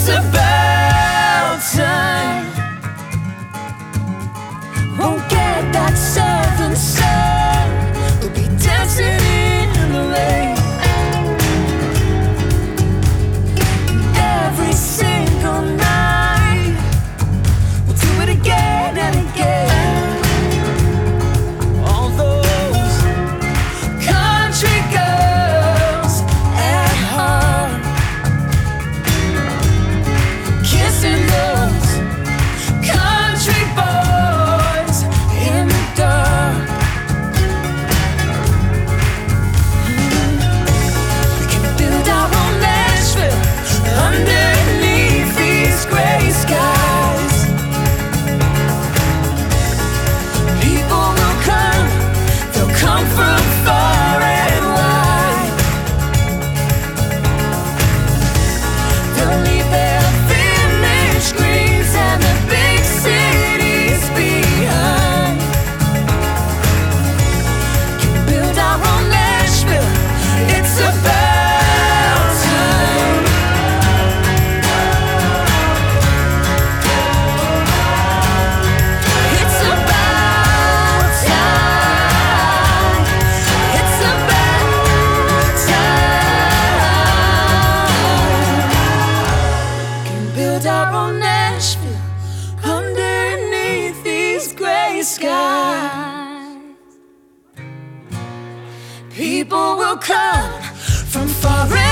It's about time. Won't get that southern sun. We'll be dancing in the rain. Every single night we'll do it again and again. All those country girls at home, kissing those country boys in the dark. We can build our own Nashville underneath these gray skies. People will come, they'll come from far and wide. They'll leave their village screens and the big cities behind. Can build our own Nashville. It's about time. It's about time. It's about time. Can build our own Nashville underneath these gray skies. People will come from far